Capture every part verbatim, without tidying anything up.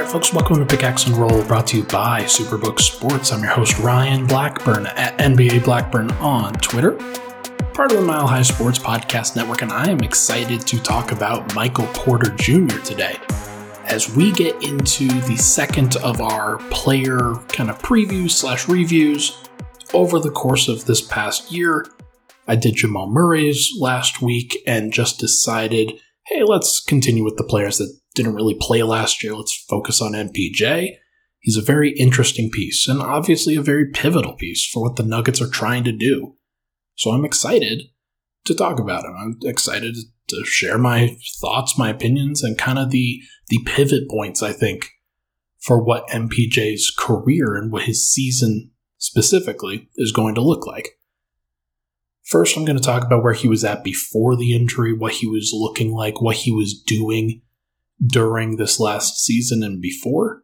Alright folks, welcome to Pickaxe and Roll, brought to you by Superbook Sports. I'm your host Ryan Blackburn at N B A Blackburn on Twitter, part of the Mile High Sports Podcast Network, and I am excited to talk about Michael Porter Junior today. As we get into the second of our player kind of previews slash reviews over the course of this past year, I did Jamal Murray's last week and just decided, hey, let's continue with the players that didn't really play last year. Let's focus on M P J. He's a very interesting piece and obviously a very pivotal piece for what the Nuggets are trying to do. So I'm excited to talk about him. I'm excited to share my thoughts, my opinions, and kind of the, the pivot points, I think, for what M P J's career and what his season specifically is going to look like. First, I'm going to talk about where he was at before the injury, what he was looking like, what he was doing during this last season and before.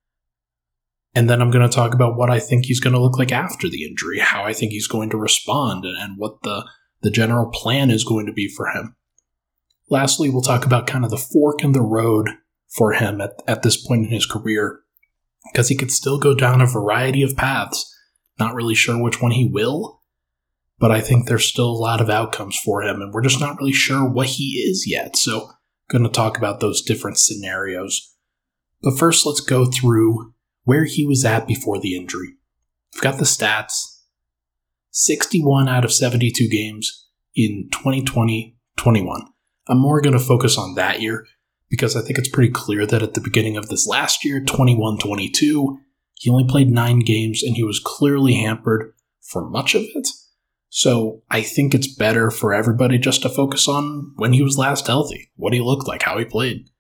And then I'm going to talk about what I think he's going to look like after the injury, how I think he's going to respond, and, and what the, the general plan is going to be for him. Lastly, we'll talk about kind of the fork in the road for him at, at this point in his career, because he could still go down a variety of paths. Not really sure which one he will, but I think there's still a lot of outcomes for him, and we're just not really sure what he is yet. So going to talk about those different scenarios. But first, let's go through where he was at before the injury. We've got the stats. sixty-one out of seventy-two games in twenty twenty twenty-one. I'm more going to focus on that year because I think it's pretty clear that at the beginning of this last year, twenty-one twenty-two, he only played nine games and he was clearly hampered for much of it. So I think it's better for everybody just to focus on when he was last healthy, what he looked like, how he played.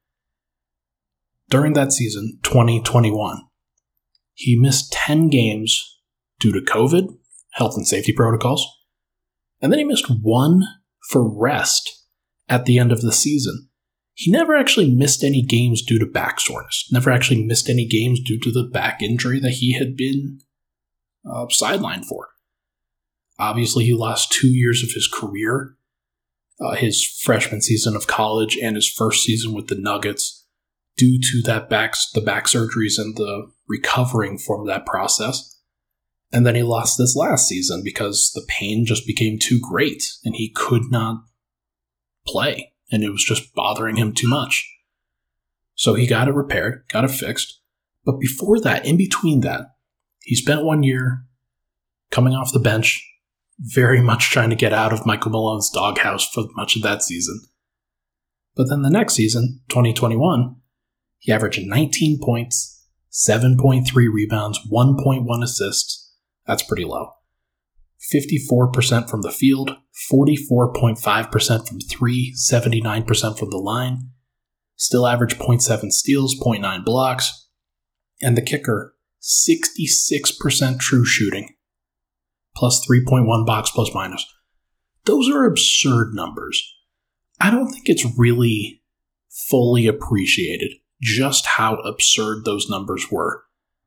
During that season, twenty twenty-one, he missed ten games due to COVID, health and safety protocols, and then he missed one for rest at the end of the season. He never actually missed any games due to back soreness, never actually missed any games due to the back injury that he had been uh, sidelined for. Obviously, he lost two years of his career, uh, his freshman season of college and his first season with the Nuggets, due to that back, the back surgeries and the recovering from that process. And then he lost this last season because the pain just became too great and he could not play, and it was just bothering him too much. So he got it repaired, got it fixed. But before that, in between that, he spent one year coming off the bench, very much trying to get out of Michael Malone's doghouse for much of that season. But then the next season, twenty twenty-one, he averaged nineteen points, seven point three rebounds, one point one assists. That's pretty low. fifty-four percent from the field, forty-four point five percent from three, seventy-nine percent from the line. Still averaged zero point seven steals, zero point nine blocks. And the kicker, sixty-six percent true shooting. Plus three point one box plus minus. Those are absurd numbers. I don't think it's really fully appreciated just how absurd those numbers were.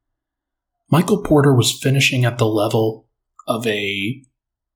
Michael Porter was finishing at the level of a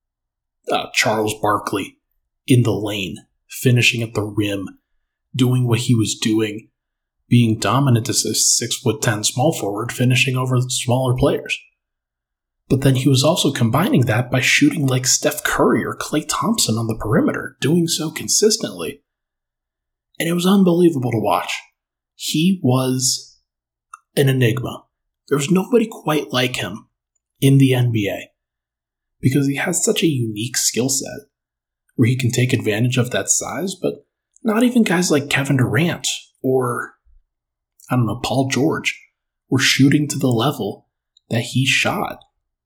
uh, Charles Barkley in the lane, finishing at the rim, doing what he was doing, being dominant as a six foot ten small forward, finishing over smaller players. But then he was also combining that by shooting like Steph Curry or Klay Thompson on the perimeter, doing so consistently. And it was unbelievable to watch. He was an enigma. There was nobody quite like him in the N B A because he has such a unique skill set where he can take advantage of that size, but not even guys like Kevin Durant or, I don't know, Paul George were shooting to the level that he shot.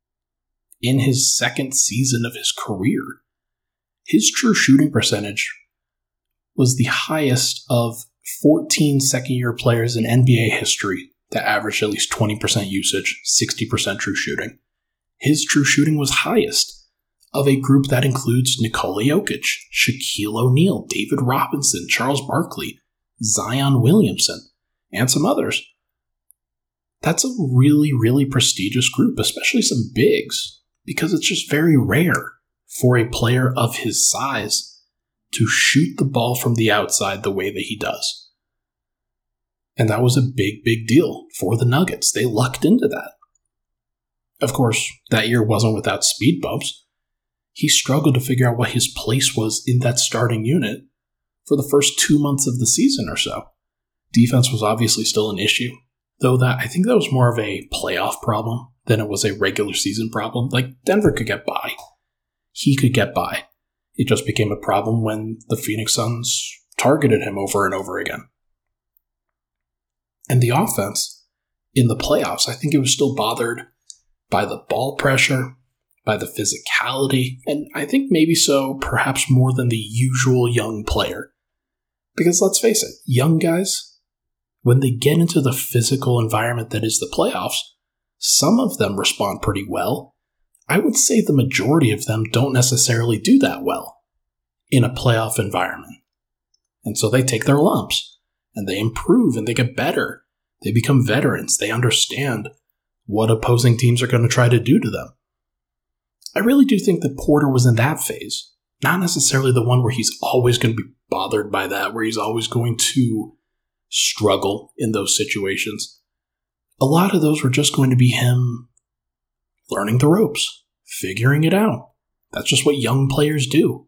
In his second season of his career, his true shooting percentage was the highest of fourteen second-year players in N B A history that averaged at least twenty percent usage, sixty percent true shooting. His true shooting was highest of a group that includes Nikola Jokic, Shaquille O'Neal, David Robinson, Charles Barkley, Zion Williamson, and some others. That's a really, really prestigious group, especially some bigs, because it's just very rare for a player of his size to shoot the ball from the outside the way that he does. And that was a big, big deal for the Nuggets. They lucked into that. Of course, that year wasn't without speed bumps. He struggled to figure out what his place was in that starting unit for the first two months of the season or so. Defense was obviously still an issue, though that I think that was more of a playoff problem than it was a regular season problem. Like, Denver could get by. He could get by. It just became a problem when the Phoenix Suns targeted him over and over again. And the offense, in the playoffs, I think it was still bothered by the ball pressure, by the physicality, and I think maybe so, perhaps more than the usual young player. Because let's face it, young guys, when they get into the physical environment that is the playoffs, some of them respond pretty well. I would say the majority of them don't necessarily do that well in a playoff environment. And so they take their lumps, and they improve, and they get better. They become veterans. They understand what opposing teams are going to try to do to them. I really do think that Porter was in that phase. Not necessarily the one where he's always going to be bothered by that, where he's always going to struggle in those situations. A lot of those were just going to be him learning the ropes, figuring it out. That's just what young players do.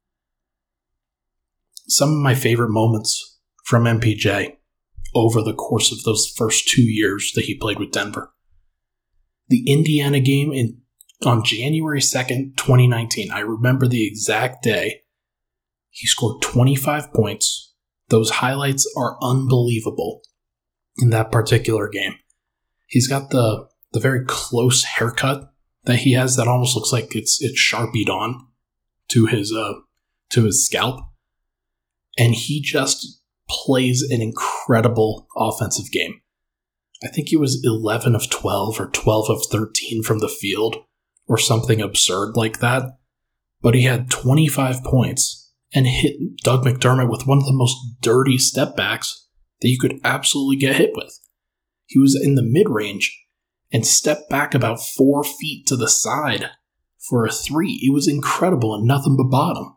Some of my favorite moments from M P J over the course of those first two years that he played with Denver. The Indiana game in on January second, twenty nineteen. I remember the exact day. He scored twenty-five points. Those highlights are unbelievable in that particular game. He's got the, the very close haircut that he has that almost looks like it's it's sharpied on to his uh to his scalp. And he just plays an incredible offensive game. I think he was eleven of twelve or twelve of thirteen from the field or something absurd like that. But he had twenty-five points and hit Doug McDermott with one of the most dirty step backs that you could absolutely get hit with. He was in the mid-range and stepped back about four feet to the side for a three. It was incredible and nothing but bottom.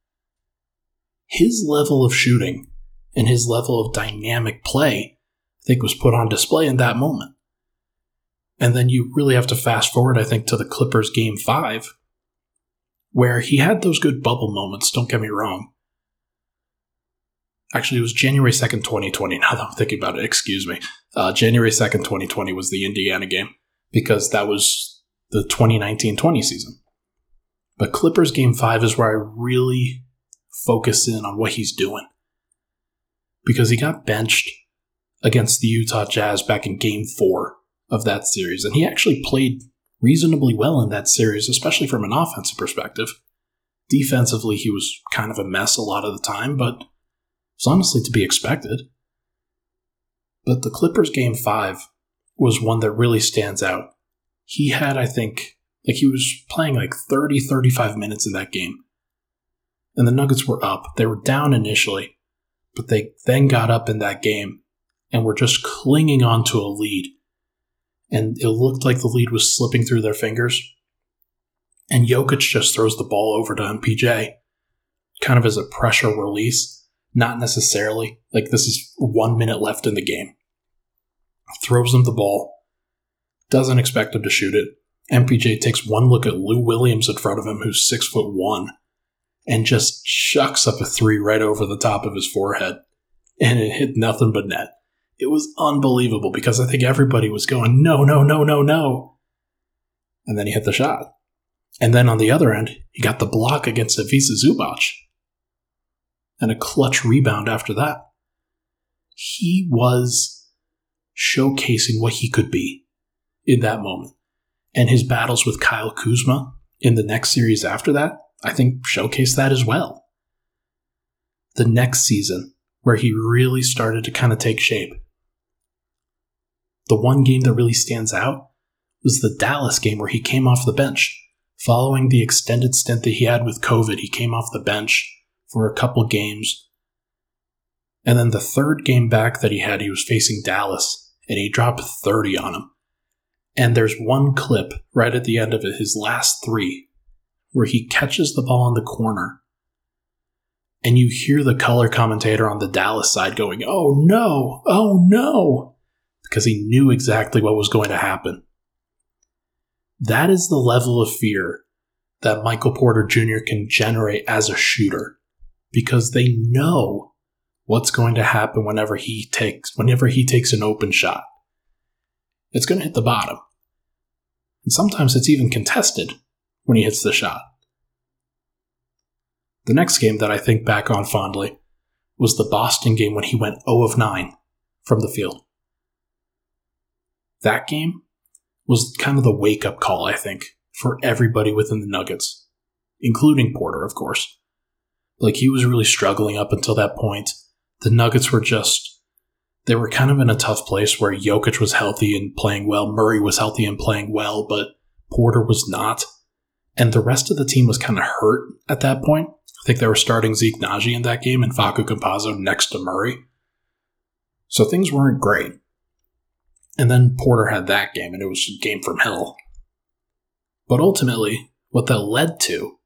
His level of shooting and his level of dynamic play, I think, was put on display in that moment. And then you really have to fast forward, I think, to the Clippers game five, where he had those good bubble moments, don't get me wrong. Actually, it was January second, twenty twenty, now that I'm thinking about it, excuse me. Uh, January second, twenty twenty was the Indiana game, because that was the twenty nineteen twenty season. But Clippers game five is where I really focus in on what he's doing. Because he got benched against the Utah Jazz back in game four of that series, and he actually played reasonably well in that series, especially from an offensive perspective. Defensively, he was kind of a mess a lot of the time, but it was honestly to be expected. But the Clippers game five was one that really stands out. He had, I think, like he was playing like thirty, thirty-five minutes in that game. And the Nuggets were up. They were down initially, but they then got up in that game and were just clinging on to a lead. And it looked like the lead was slipping through their fingers. And Jokic just throws the ball over to M P J, kind of as a pressure release. Not necessarily. Like, this is one minute left in the game. Throws him the ball. Doesn't expect him to shoot it. M P J takes one look at Lou Williams in front of him, who's six foot one, and just chucks up a three right over the top of his forehead. And it hit nothing but net. It was unbelievable because I think everybody was going, no, no, no, no, no. And then he hit the shot. And then on the other end, he got the block against Ivica Zubac. And a clutch rebound after that. He was showcasing what he could be in that moment. And his battles with Kyle Kuzma in the next series after that, I think, showcased that as well. The next season, where he really started to kind of take shape. The one game that really stands out was the Dallas game where he came off the bench. Following the extended stint that he had with COVID, he came off the bench for a couple games. And then the third game back that he had, he was facing Dallas, and he dropped thirty on him. And there's one clip right at the end of it, his last three, where he catches the ball in the corner And you hear the color commentator on the Dallas side going, oh no, oh no, because he knew exactly what was going to happen. That is the level of fear that Michael Porter Junior can generate as a shooter, because they know what's going to happen whenever he takes whenever he takes an open shot. It's going to hit the bottom. And sometimes it's even contested when he hits the shot. The next game that I think back on fondly was the Boston game when he went zero of nine from the field. That game was kind of the wake-up call, I think, for everybody within the Nuggets, including Porter, of course. Like, he was really struggling up until that point. The Nuggets were just, they were kind of in a tough place where Jokic was healthy and playing well, Murray was healthy and playing well, but Porter was not. And the rest of the team was kind of hurt at that point. I think they were starting Zeke Naji in that game and Facu Campazzo next to Murray. So things weren't great. And then Porter had that game, and it was a game from hell. But ultimately, what that led to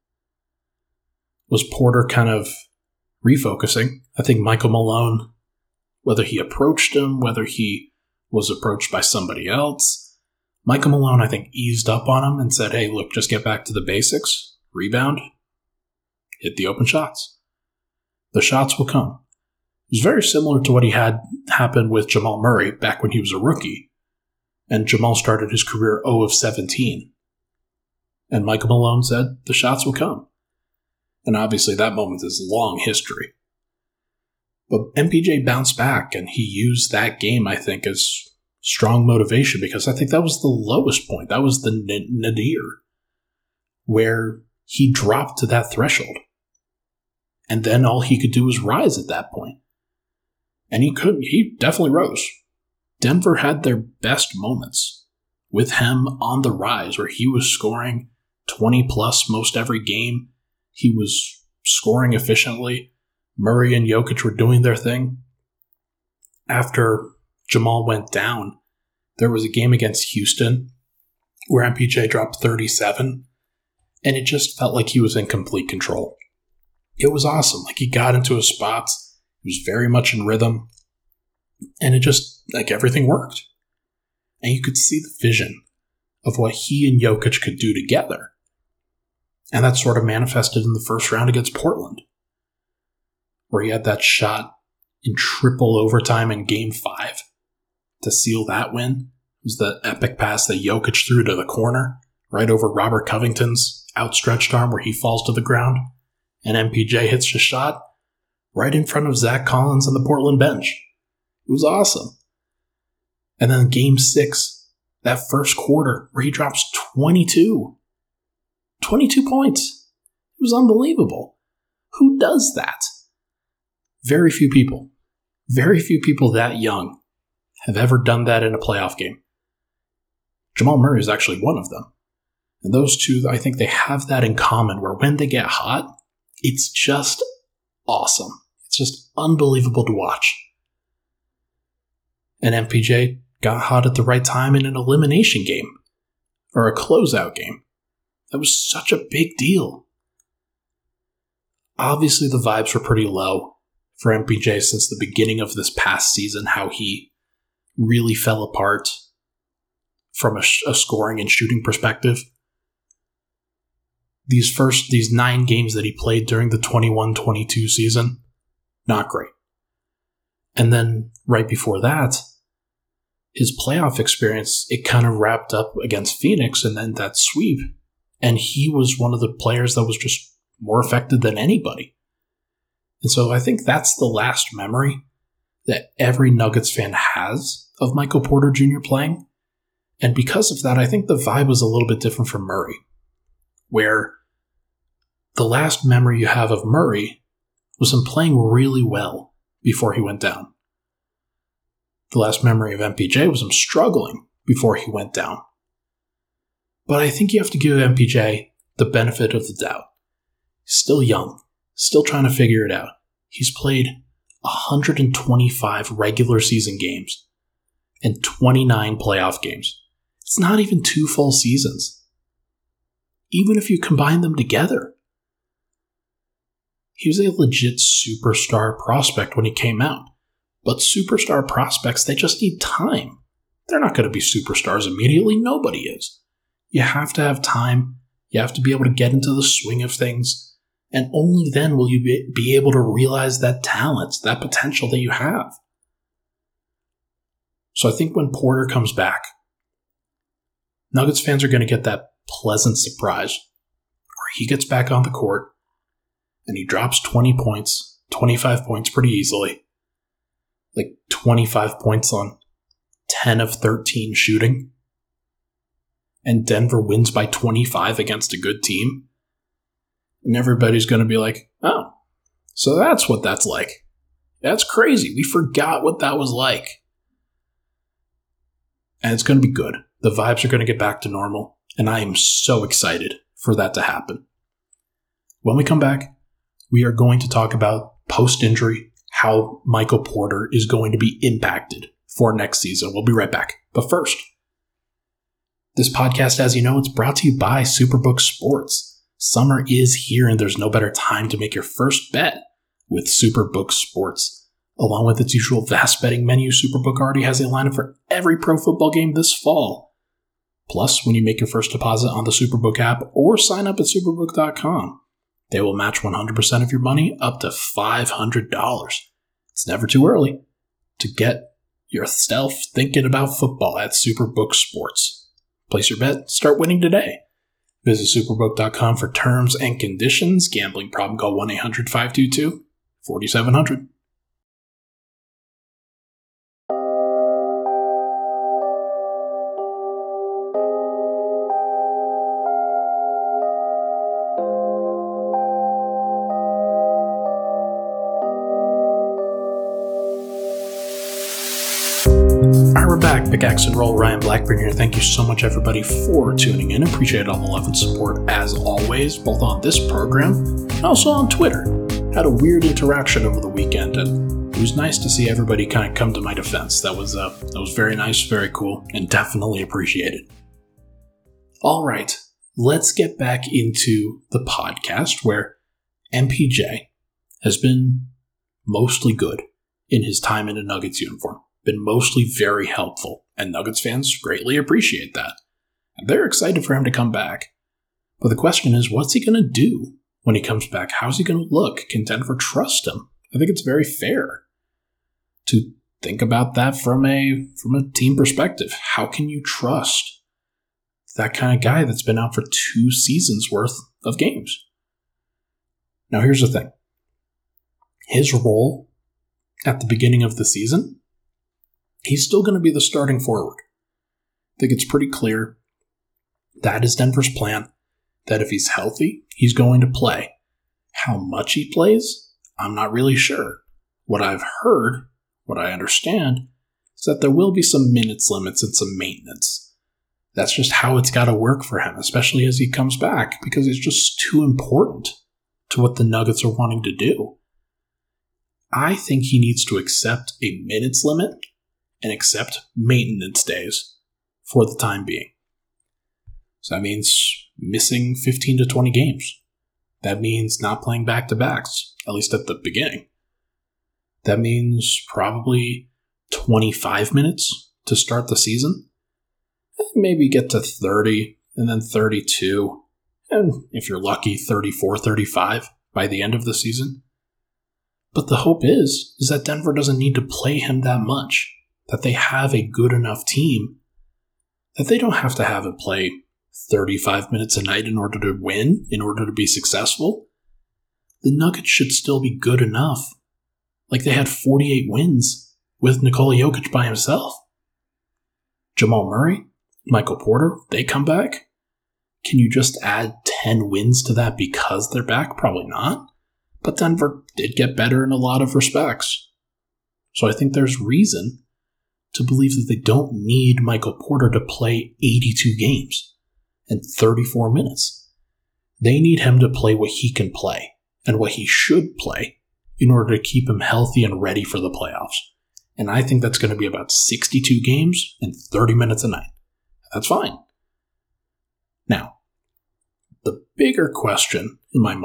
was Porter kind of refocusing. I think Michael Malone, whether he approached him, whether he was approached by somebody else, Michael Malone, I think, eased up on him and said, hey, look, just get back to the basics, rebound, hit the open shots. The shots will come. It was very similar to what he had happen with Jamal Murray back when he was a rookie. And Jamal started his career zero of seventeen. And Michael Malone said, the shots will come. And obviously that moment is long history. But M P J bounced back, and he used that game, I think, as strong motivation, because I think that was the lowest point. That was the nadir, where he dropped to that threshold. And then all he could do was rise at that point. And he could, he definitely rose. Denver had their best moments with him on the rise, where he was scoring twenty plus most every game. He was scoring efficiently. Murray and Jokic were doing their thing. After Jamal went down, there was a game against Houston where M P J dropped thirty-seven, and it just felt like he was in complete control. It was awesome. Like, he got into his spots. He was very much in rhythm. And it just, like, everything worked. And you could see the vision of what he and Jokic could do together. And that sort of manifested in the first round against Portland, where he had that shot in triple overtime in game five to seal that win. It was the epic pass that Jokic threw to the corner, right over Robert Covington's outstretched arm, where he falls to the ground. And M P J hits a shot right in front of Zach Collins on the Portland bench. It was awesome. And then game six, that first quarter, where he drops twenty-two. twenty-two points. It was unbelievable. Who does that? Very few people. Very few people that young have ever done that in a playoff game. Jamal Murray is actually one of them. And those two, I think they have that in common, where when they get hot, it's just awesome. It's just unbelievable to watch. And M P J got hot at the right time in an elimination game, or a closeout game. That was such a big deal. Obviously, the vibes were pretty low for M P J since the beginning of this past season, how he really fell apart from a, sh- a scoring and shooting perspective. These first, these nine games that he played during the twenty-one twenty-two season, not great. And then right before that, his playoff experience, it kind of wrapped up against Phoenix and then that sweep. And he was one of the players that was just more affected than anybody. And so I think that's the last memory that every Nuggets fan has of Michael Porter Junior playing. And because of that, I think the vibe was a little bit different from Murray, where the last memory you have of Murray was him playing really well before he went down. The last memory of M P J was him struggling before he went down. But I think you have to give M P J the benefit of the doubt. He's still young, still trying to figure it out. He's played one hundred twenty-five regular season games and twenty-nine playoff games. It's not even two full seasons. Even if you combine them together. He was a legit superstar prospect when he came out. But superstar prospects, they just need time. They're not going to be superstars immediately. Nobody is. You have to have time. You have to be able to get into the swing of things. And only then will you be able to realize that talent, that potential that you have. So I think when Porter comes back, Nuggets fans are going to get that pleasant surprise where he gets back on the court and he drops twenty points, twenty-five points pretty easily. Like twenty-five points on ten of thirteen shooting. And Denver wins by twenty-five against a good team. And everybody's going to be like, oh, so that's what that's like. That's crazy. We forgot what that was like. And it's going to be good. The vibes are going to get back to normal. And I am so excited for that to happen. When we come back, we are going to talk about post-injury, how Michael Porter is going to be impacted for next season. We'll be right back. But first, this podcast, as you know, it's brought to you by Superbook Sports. Summer is here, and there's no better time to make your first bet with Superbook Sports. Along with its usual vast betting menu, Superbook already has a lineup for every pro football game this fall. Plus, when you make your first deposit on the Superbook app or sign up at superbook dot com, they will match one hundred percent of your money up to five hundred dollars. It's never too early to get yourself thinking about football at Superbook Sports. Place your bet, start winning today. Visit superbook dot com for terms and conditions. Gambling problem, call one eight hundred five two two four seven zero zero. We're back. Pickaxe and Roll, Ryan Blackburn here. Thank you so much, everybody, for tuning in. Appreciate all the love and support, as always, both on this program and also on Twitter. Had a weird interaction over the weekend, and it was nice to see everybody kind of come to my defense. That was uh, that was very nice, very cool, and definitely appreciated. All right, let's get back into the podcast where M P J has been mostly good in his time in a Nuggets uniform. Been mostly very helpful, and Nuggets fans greatly appreciate that. And they're excited for him to come back. But the question is, what's he going to do when he comes back? How's he going to look? Can Denver trust him? I think it's very fair to think about that from a from a team perspective. How can you trust that kind of guy that's been out for two seasons worth of games? Now, here's the thing. His role at the beginning of the season, he's still going to be the starting forward. I think it's pretty clear that is Denver's plan, that if he's healthy, he's going to play. How much he plays, I'm not really sure. What I've heard, what I understand, is that there will be some minutes limits and some maintenance. That's just how it's got to work for him, especially as he comes back, because it's just too important to what the Nuggets are wanting to do. I think he needs to accept a minutes limit and accept maintenance days for the time being. So that means missing fifteen to twenty games. That means not playing back-to-backs, at least at the beginning. That means probably twenty-five minutes to start the season. Maybe get to thirty, and then thirty-two, and if you're lucky, thirty-four, thirty-five by the end of the season. But the hope is, is that Denver doesn't need to play him that much. That they have a good enough team that they don't have to have him play thirty-five minutes a night in order to win, in order to be successful. The Nuggets should still be good enough. Like they had forty-eight wins with Nikola Jokic by himself. Jamal Murray, Michael Porter, they come back. Can you just add ten wins to that because they're back? Probably not. But Denver did get better in a lot of respects. So I think there's reason to believe that they don't need Michael Porter to play eighty-two games and thirty-four minutes. They need him to play what he can play and what he should play in order to keep him healthy and ready for the playoffs. And I think that's going to be about sixty-two games and thirty minutes a night. That's fine. Now, the bigger question in my mind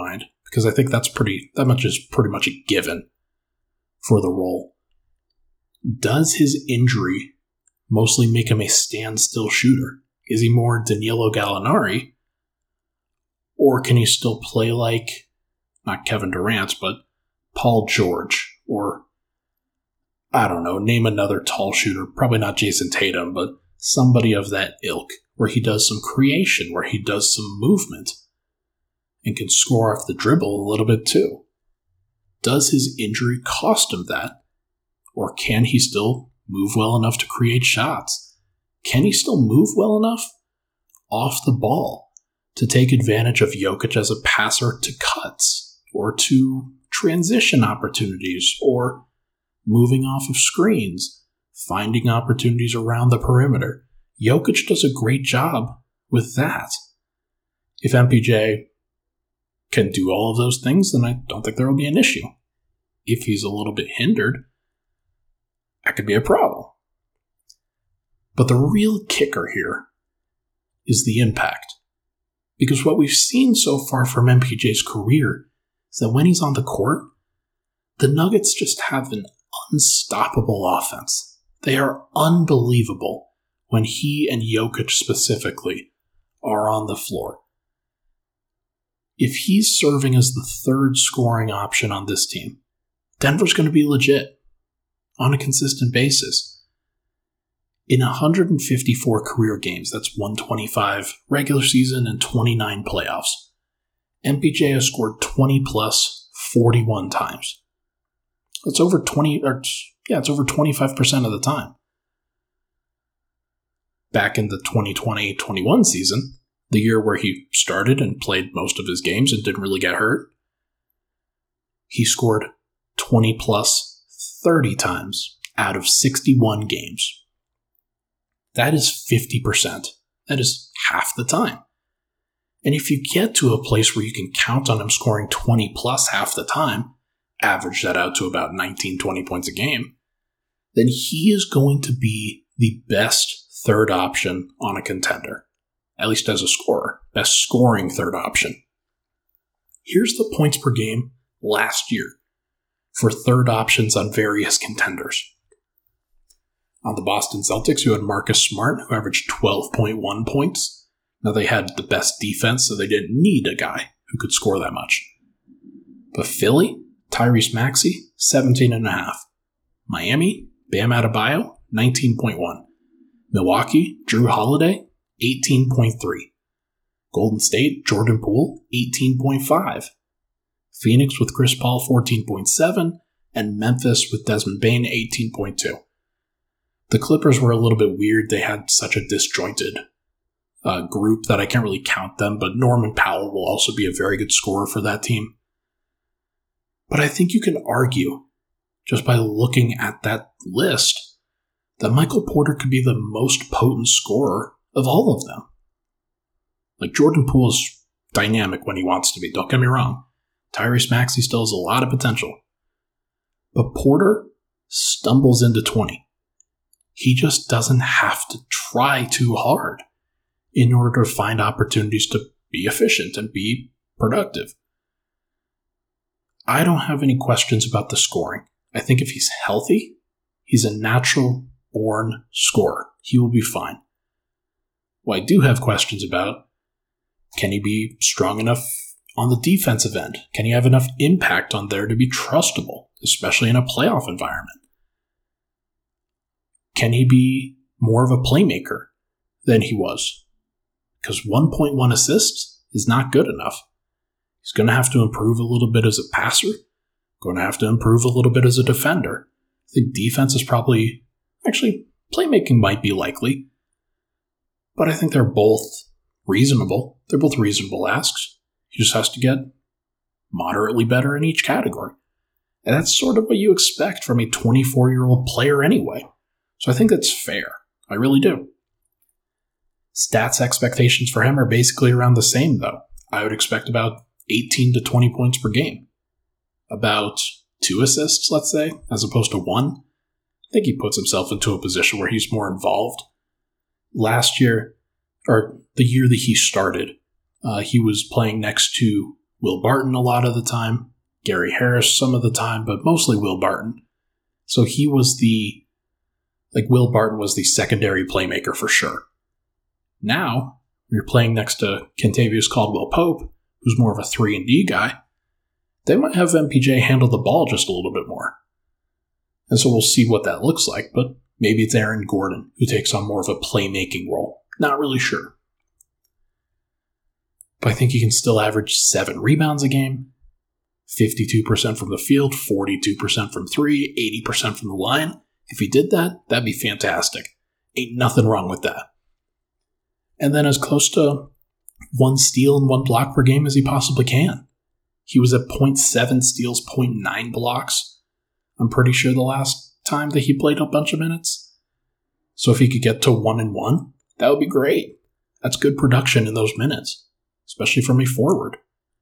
because I think that's pretty, that much is pretty much a given for the role. Does his injury mostly make him a standstill shooter? Is he more Danilo Gallinari? Or can he still play like, not Kevin Durant, but Paul George? Or, I don't know, name another tall shooter. Probably not Jason Tatum, but somebody of that ilk, where he does some creation, where he does some movement, and can score off the dribble a little bit too. Does his injury cost him that? Or can he still move well enough to create shots? Can he still move well enough off the ball to take advantage of Jokic as a passer to cuts, or to transition opportunities, or moving off of screens, finding opportunities around the perimeter? Jokic does a great job with that. If M P J can do all of those things, then I don't think there will be an issue. If he's a little bit hindered, that could be a problem. But the real kicker here is the impact. Because what we've seen so far from M P J's career is that when he's on the court, the Nuggets just have an unstoppable offense. They are unbelievable when he and Jokic specifically are on the floor. If he's serving as the third scoring option on this team, Denver's going to be legit on a consistent basis. In one hundred fifty-four career games, that's one hundred twenty-five regular season and twenty-nine playoffs, M P J has scored twenty plus forty-one times. That's over twenty, or yeah, it's over twenty-five percent of the time. Back in the twenty twenty twenty-one season, the year where he started and played most of his games and didn't really get hurt, he scored twenty plus thirty times out of sixty-one games. That is fifty percent. That is half the time. And if you get to a place where you can count on him scoring twenty plus half the time, average that out to about nineteen, twenty points a game, then he is going to be the best third option on a contender. At least as a scorer. Best scoring third option. Here's the points per game last year for third options on various contenders. On the Boston Celtics, you had Marcus Smart, who averaged twelve point one points. Now, they had the best defense, so they didn't need a guy who could score that much. But Philly, Tyrese Maxey, seventeen point five. Miami, Bam Adebayo, nineteen point one. Milwaukee, Drew Holiday, eighteen point three. Golden State, Jordan Poole, eighteen point five. Phoenix with Chris Paul, fourteen point seven. And Memphis with Desmond Bane, eighteen point two. The Clippers were a little bit weird. They had such a disjointed uh, group that I can't really count them, but Norman Powell will also be a very good scorer for that team. But I think you can argue, just by looking at that list, that Michael Porter could be the most potent scorer of all of them. Like, Jordan Poole is dynamic when he wants to be, don't get me wrong. Tyrese Maxey still has a lot of potential. But Porter stumbles into twenty. He just doesn't have to try too hard in order to find opportunities to be efficient and be productive. I don't have any questions about the scoring. I think if he's healthy, he's a natural-born scorer. He will be fine. What I do have questions about, can he be strong enough on the defensive end? Can he have enough impact on there to be trustable, especially in a playoff environment? Can he be more of a playmaker than he was? Because one point one assists is not good enough. He's going to have to improve a little bit as a passer, going to have to improve a little bit as a defender. I think defense is probably, actually, playmaking might be likely, but I think they're both reasonable. They're both reasonable asks. He just has to get moderately better in each category. And that's sort of what you expect from a twenty-four-year-old player anyway. So I think that's fair. I really do. Stats expectations for him are basically around the same, though. I would expect about eighteen to twenty points per game. About two assists, let's say, as opposed to one. I think he puts himself into a position where he's more involved. Last year, or the year that he started, uh, he was playing next to Will Barton a lot of the time, Gary Harris some of the time, but mostly Will Barton. So he was the, like Will Barton was the secondary playmaker for sure. Now, you're playing next to Kentavious Caldwell-Pope, who's more of a three and D guy. They might have M P J handle the ball just a little bit more. And so we'll see what that looks like, but maybe it's Aaron Gordon who takes on more of a playmaking role. Not really sure. But I think he can still average seven rebounds a game, fifty-two percent from the field, forty-two percent from three, eighty percent from the line. If he did that, that'd be fantastic. Ain't nothing wrong with that. And then as close to one steal and one block per game as he possibly can. He was at zero point seven steals, zero point nine blocks. I'm pretty sure the last time that he played a bunch of minutes. So if he could get to one and one, that would be great. That's good production in those minutes, especially from a forward.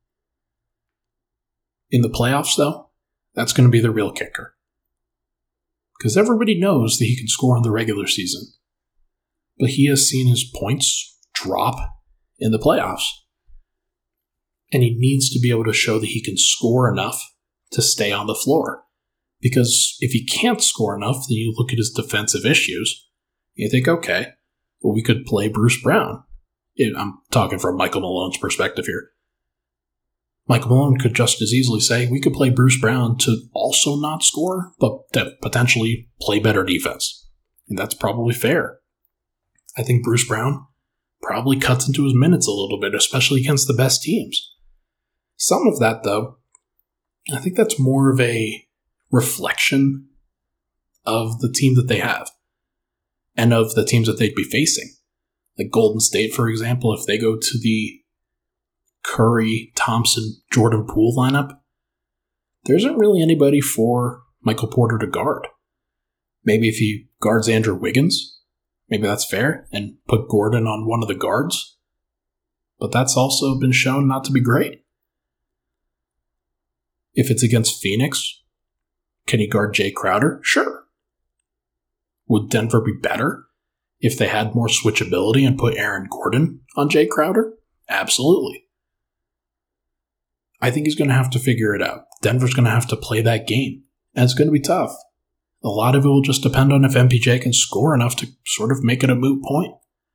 In the playoffs, though, that's going to be the real kicker. Because everybody knows that he can score in the regular season. But he has seen his points drop in the playoffs. And he needs to be able to show that he can score enough to stay on the floor. Because if he can't score enough, then you look at his defensive issues, and you think, okay, well, we could play Bruce Brown. I'm talking from Michael Malone's perspective here. Michael Malone could just as easily say, we could play Bruce Brown to also not score, but to potentially play better defense. And that's probably fair. I think Bruce Brown probably cuts into his minutes a little bit, especially against the best teams. Some of that, though, I think that's more of a reflection of the team that they have and of the teams that they'd be facing. Like Golden State, for example, if they go to the Curry, Thompson, Jordan Poole lineup, there isn't really anybody for Michael Porter to guard. Maybe if he guards Andrew Wiggins, maybe that's fair, and put Gordon on one of the guards. But that's also been shown not to be great. If it's against Phoenix, can he guard Jay Crowder? Sure. Would Denver be better if they had more switchability and put Aaron Gordon on Jay Crowder? Absolutely. I think he's going to have to figure it out. Denver's going to have to play that game, and it's going to be tough. A lot of it will just depend on if M P J can score enough to sort of make it a moot point.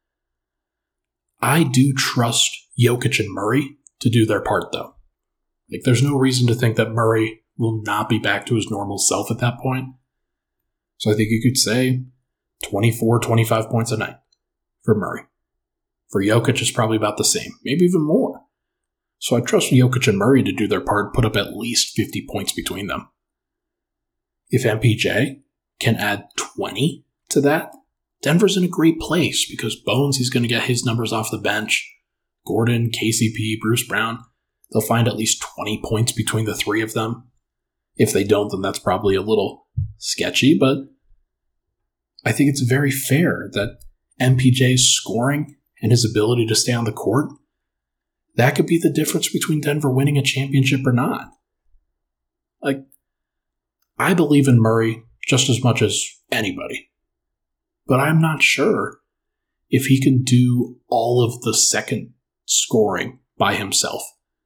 I do trust Jokic and Murray to do their part, though. Like, there's no reason to think that Murray will not be back to his normal self at that point. So I think you could say twenty-four, twenty-five points a night for Murray. For Jokic, it's probably about the same, maybe even more. So I trust Jokic and Murray to do their part, put up at least fifty points between them. If M P J can add twenty to that, Denver's in a great place because Bones, he's going to get his numbers off the bench. Gordon, K C P, Bruce Brown, they'll find at least twenty points between the three of them. If they don't, then that's probably a little sketchy, but I think it's very fair that M P J's scoring and his ability to stay on the court, that could be the difference between Denver winning a championship or not. Like, I believe in Murray just as much as anybody, but I'm not sure if he can do all of the second scoring by himself.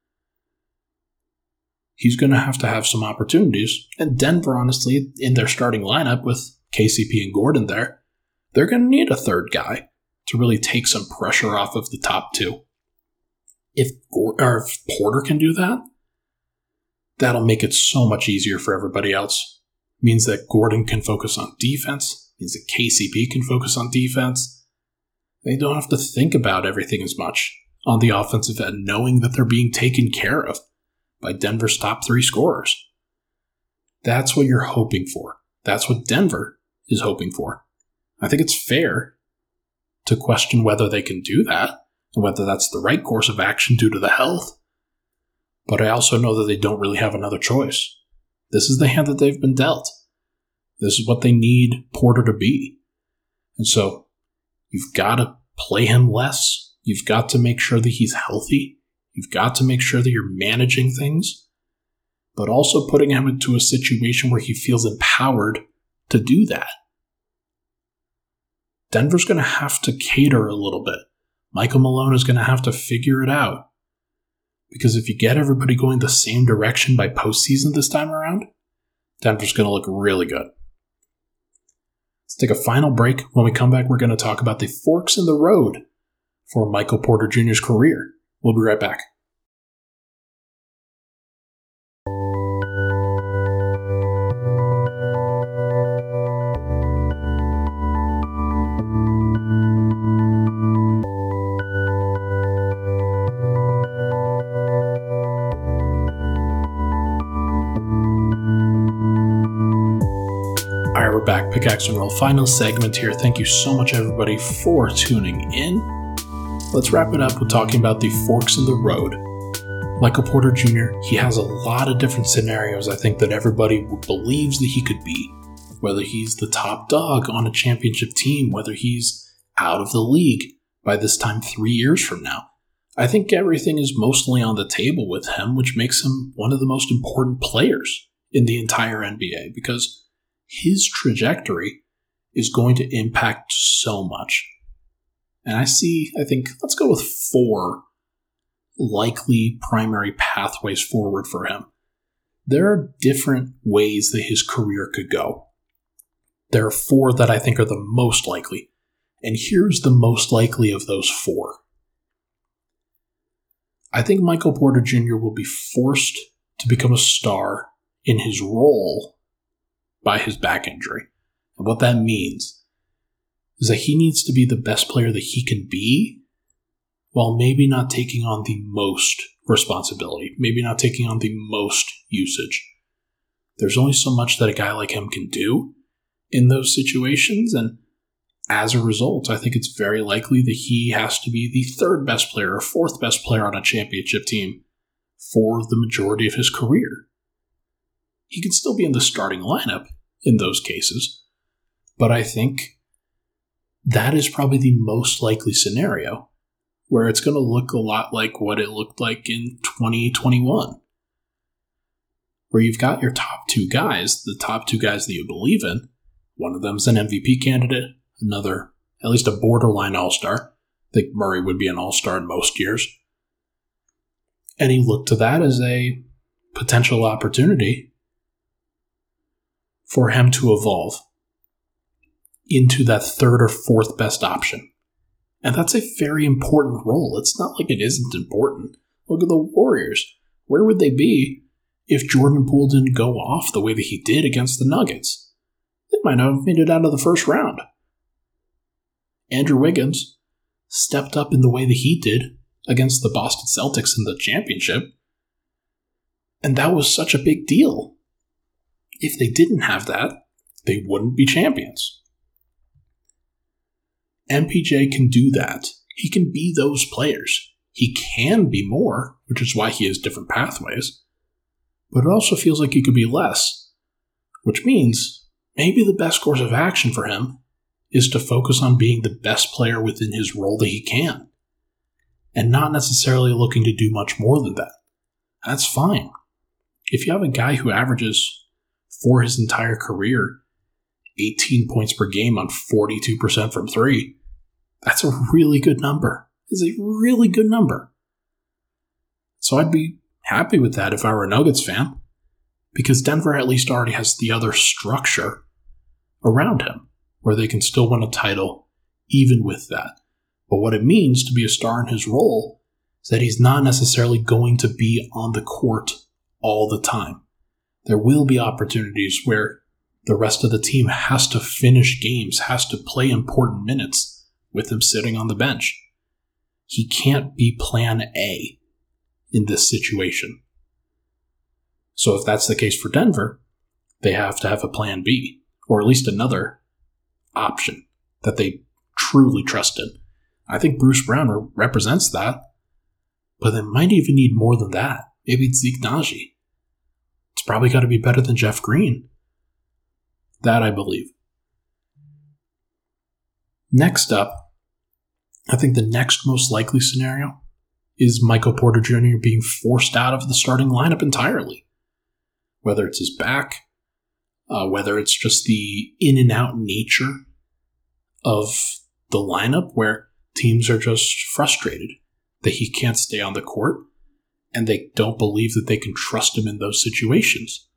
He's going to have to have some opportunities, and Denver, honestly, in their starting lineup with K C P and Gordon there, they're going to need a third guy to really take some pressure off of the top two. If, or if Porter can do that, that'll make it so much easier for everybody else. It means that Gordon can focus on defense. It means that K C P can focus on defense. They don't have to think about everything as much on the offensive end, knowing that they're being taken care of by Denver's top three scorers. That's what you're hoping for. That's what Denver is hoping for. I think it's fair to question whether they can do that and whether that's the right course of action due to the health. But I also know that they don't really have another choice. This is the hand that they've been dealt. This is what they need Porter to be. And so you've got to play him less. You've got to make sure that he's healthy. You've got to make sure that you're managing things, but also putting him into a situation where he feels empowered to do that. Denver's going to have to cater a little bit. Michael Malone is going to have to figure it out. Because if you get everybody going the same direction by postseason this time around, Denver's going to look really good. Let's take a final break. When we come back, we're going to talk about the forks in the road for Michael Porter Junior's career. We'll be right back. Alright, we're back. Pickaxe and Roll. Final segment here. Thank you so much, everybody, for tuning in. Let's wrap it up with talking about the forks in the road. Michael Porter Junior, he has a lot of different scenarios, I think, that everybody believes that he could be. Whether he's the top dog on a championship team, whether he's out of the league by this time three years from now. I think everything is mostly on the table with him, which makes him one of the most important players in the entire N B A, because his trajectory is going to impact so much. And I see, I think, let's go with four likely primary pathways forward for him. There are different ways that his career could go. There are four that I think are the most likely. And here's the most likely of those four. I think Michael Porter Junior will be forced to become a star in his role by his back injury. And what that means is that he needs to be the best player that he can be, while maybe not taking on the most responsibility, maybe not taking on the most usage. There's only so much that a guy like him can do in those situations, and as a result, I think it's very likely that he has to be the third best player or fourth best player on a championship team for the majority of his career. He can still be in the starting lineup in those cases, but I think that is probably the most likely scenario, where it's going to look a lot like what it looked like in twenty twenty-one, where you've got your top two guys, the top two guys that you believe in. One of them's an M V P candidate, another, at least a borderline all-star. I think Murray would be an all-star in most years. And he looked to that as a potential opportunity for him to evolve into that third or fourth best option. And that's a very important role. It's not like it isn't important. Look at the Warriors. Where would they be if Jordan Poole didn't go off the way that he did against the Nuggets? They might not have made it out of the first round. Andrew Wiggins stepped up in the way that he did against the Boston Celtics in the championship. And that was such a big deal. If they didn't have that, they wouldn't be champions. M P J can do that. He can be those players. He can be more, which is why he has different pathways. But it also feels like he could be less, which means maybe the best course of action for him is to focus on being the best player within his role that he can, and not necessarily looking to do much more than that. That's fine. If you have a guy who averages, for his entire career, eighteen points per game on forty-two percent from three, that's a really good number. It's a really good number. So I'd be happy with that if I were a Nuggets fan, because Denver at least already has the other structure around him, where they can still win a title even with that. But what it means to be a star in his role is that he's not necessarily going to be on the court all the time. There will be opportunities where the rest of the team has to finish games, has to play important minutes with him sitting on the bench. He can't be plan A in this situation. So if that's the case for Denver, they have to have a plan B, or at least another option that they truly trust in. I think Bruce Brown represents that, but they might even need more than that. Maybe it's Zeke Naji. It's probably got to be better than Jeff Green. That I believe. Next up, I think the next most likely scenario is Michael Porter Junior being forced out of the starting lineup entirely. Whether it's his back, uh, whether it's just the in and out nature of the lineup where teams are just frustrated that he can't stay on the court, and they don't believe that they can trust him in those situations.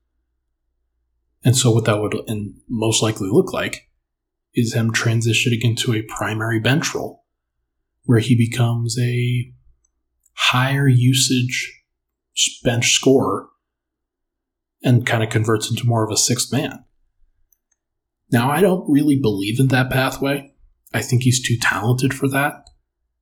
And so what that would and most likely look like is him transitioning into a primary bench role, where he becomes a higher usage bench scorer and kind of converts into more of a sixth man. Now, I don't really believe in that pathway. I think he's too talented for that.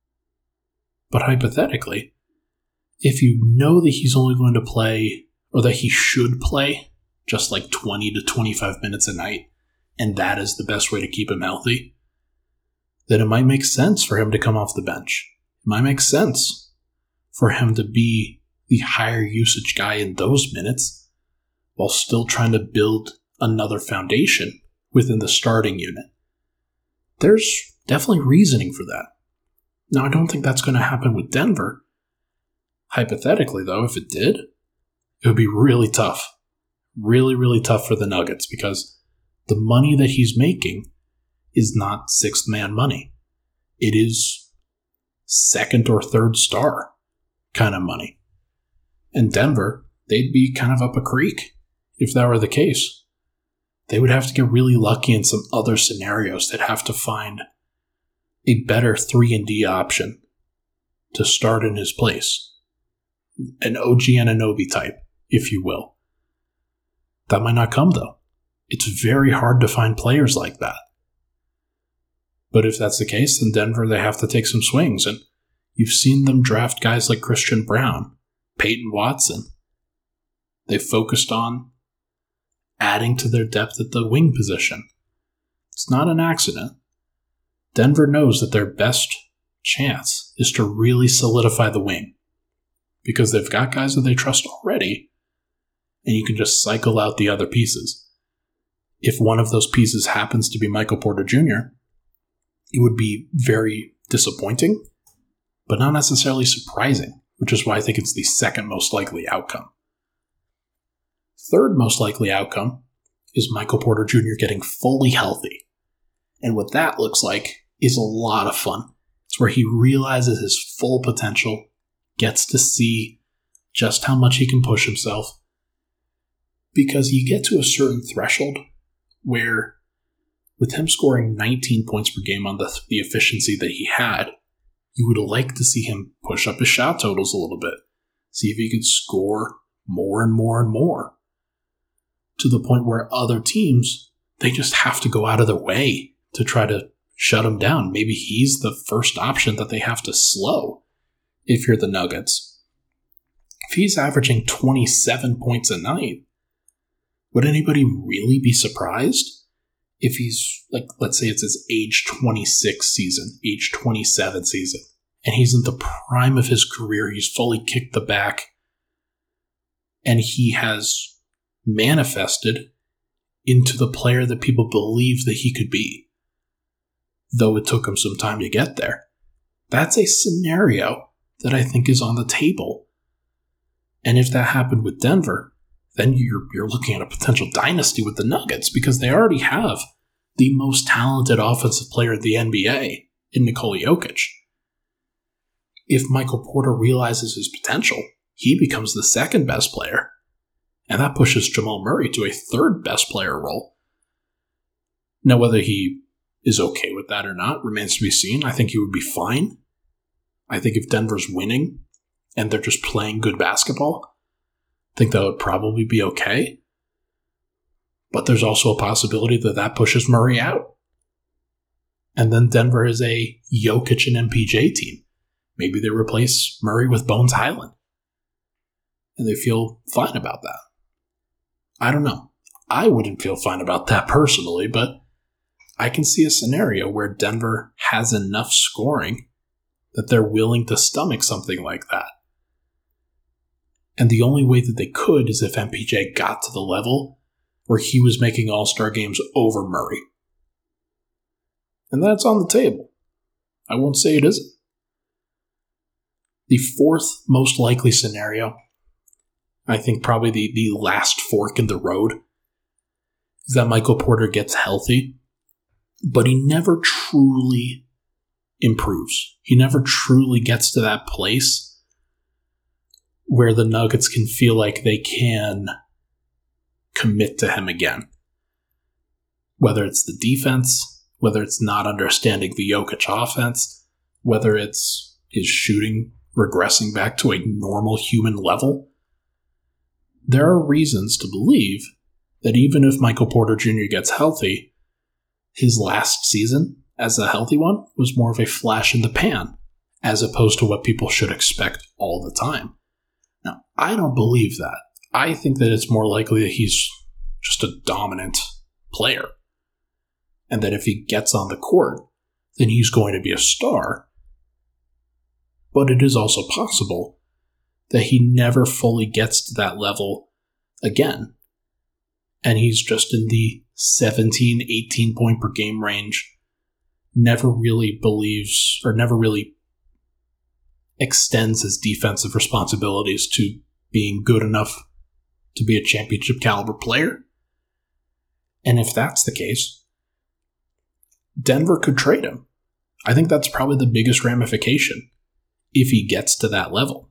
But hypothetically, if you know that he's only going to play, or that he should play, just like twenty to twenty-five minutes a night, and that is the best way to keep him healthy, then it might make sense for him to come off the bench. It might make sense for him to be the higher usage guy in those minutes while still trying to build another foundation within the starting unit. There's definitely reasoning for that. Now, I don't think that's going to happen with Denver. Hypothetically, though, if it did, it would be really tough. Really, really tough for the Nuggets, because the money that he's making is not sixth man money. It is second or third star kind of money. And Denver, they'd be kind of up a creek if that were the case. They would have to get really lucky in some other scenarios. They'd have to find a better three and D option to start in his place. An O G Anunoby type, if you will. That might not come, though. It's very hard to find players like that. But if that's the case, then Denver, they have to take some swings. And you've seen them draft guys like Christian Braun, Peyton Watson. They focused on adding to their depth at the wing position. It's not an accident. Denver knows that their best chance is to really solidify the wing, because they've got guys that they trust already, and you can just cycle out the other pieces. If one of those pieces happens to be Michael Porter Junior, it would be very disappointing, but not necessarily surprising, which is why I think it's the second most likely outcome. Third most likely outcome is Michael Porter Junior getting fully healthy. And what that looks like is a lot of fun. It's where he realizes his full potential, gets to see just how much he can push himself. Because you get to a certain threshold where, with him scoring nineteen points per game on the, the efficiency that he had, you would like to see him push up his shot totals a little bit. See if he could score more and more and more. To the point where other teams, they just have to go out of their way to try to shut him down. Maybe he's the first option that they have to slow if you're the Nuggets. If he's averaging twenty-seven points a night, would anybody really be surprised if he's, like, let's say it's his age twenty-six season, age twenty-seven season, and he's in the prime of his career, he's fully kicked the back, and he has manifested into the player that people believe that he could be, though it took him some time to get there. That's a scenario that I think is on the table. And if that happened with Denver, then you're you're looking at a potential dynasty with the Nuggets, because they already have the most talented offensive player in the N B A in Nikola Jokic. If Michael Porter realizes his potential, he becomes the second best player. And that pushes Jamal Murray to a third best player role. Now, whether he is okay with that or not remains to be seen. I think he would be fine. I think if Denver's winning and they're just playing good basketball, I think that would probably be okay. But there's also a possibility that that pushes Murray out. And then Denver is a Jokic and M P J team. Maybe they replace Murray with Bones Highland. And they feel fine about that. I don't know. I wouldn't feel fine about that personally, but I can see a scenario where Denver has enough scoring that they're willing to stomach something like that. And the only way that they could is if M P J got to the level where he was making all-star games over Murray. And that's on the table. I won't say it isn't. The fourth most likely scenario, I think probably the, the last fork in the road, is that Michael Porter gets healthy, but he never truly improves. He never truly gets to that place where the Nuggets can feel like they can commit to him again. Whether it's the defense, whether it's not understanding the Jokic offense, whether it's his shooting regressing back to a normal human level, there are reasons to believe that even if Michael Porter Junior gets healthy, his last season as a healthy one was more of a flash in the pan, as opposed to what people should expect all the time. Now, I don't believe that. I think that it's more likely that he's just a dominant player, and that if he gets on the court, then he's going to be a star. But it is also possible that he never fully gets to that level again, and he's just in the seventeen, eighteen point per game range, never really believes or never really extends his defensive responsibilities to being good enough to be a championship caliber player. And if that's the case, Denver could trade him. I think that's probably the biggest ramification if he gets to that level.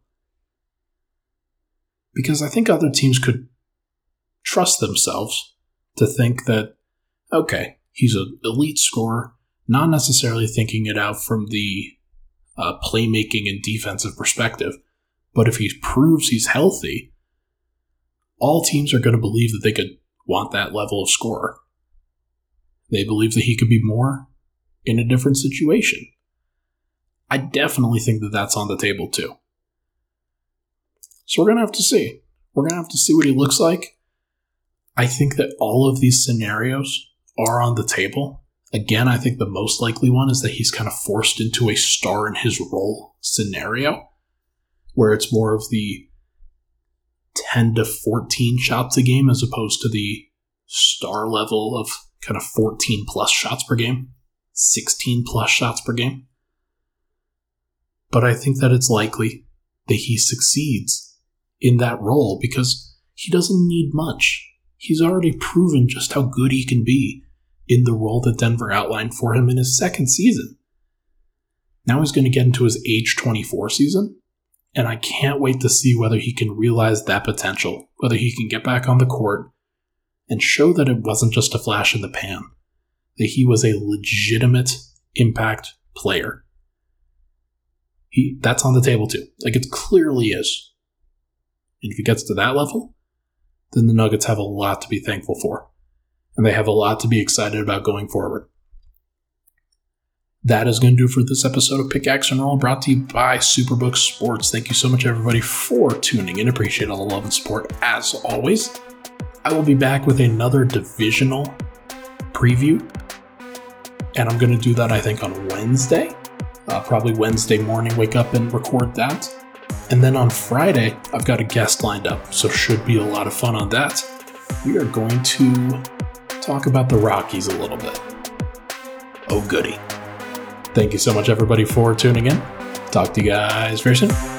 Because I think other teams could trust themselves to think that, okay, he's an elite scorer, not necessarily thinking it out from the uh, playmaking and defensive perspective, but if he proves he's healthy, all teams are going to believe that they could want that level of scorer. They believe that he could be more in a different situation. I definitely think that that's on the table too. So we're going to have to see. We're going to have to see what he looks like. I think that all of these scenarios are on the table. Again, I think the most likely one is that he's kind of forced into a star in his role scenario, where it's more of the ten to fourteen shots a game as opposed to the star level of kind of fourteen plus shots per game, sixteen plus shots per game. But I think that it's likely that he succeeds in that role because he doesn't need much. He's already proven just how good he can be in the role that Denver outlined for him in his second season. Now he's going to get into his age twenty-four season, and I can't wait to see whether he can realize that potential, whether he can get back on the court and show that it wasn't just a flash in the pan, that he was a legitimate impact player. He, that's on the table too. Like, it clearly is. And if he gets to that level, then the Nuggets have a lot to be thankful for. And they have a lot to be excited about going forward. That is going to do for this episode of Pickaxe and Roll, brought to you by Superbook Sports. Thank you so much, everybody, for tuning in. Appreciate all the love and support, as always. I will be back with another divisional preview. And I'm going to do that, I think, on Wednesday. Uh, probably Wednesday morning, wake up and record that. And then on Friday, I've got a guest lined up, so should be a lot of fun on that. We are going to talk about the Rockies a little bit. Oh, goody. Thank you so much, everybody, for tuning in. Talk to you guys very soon.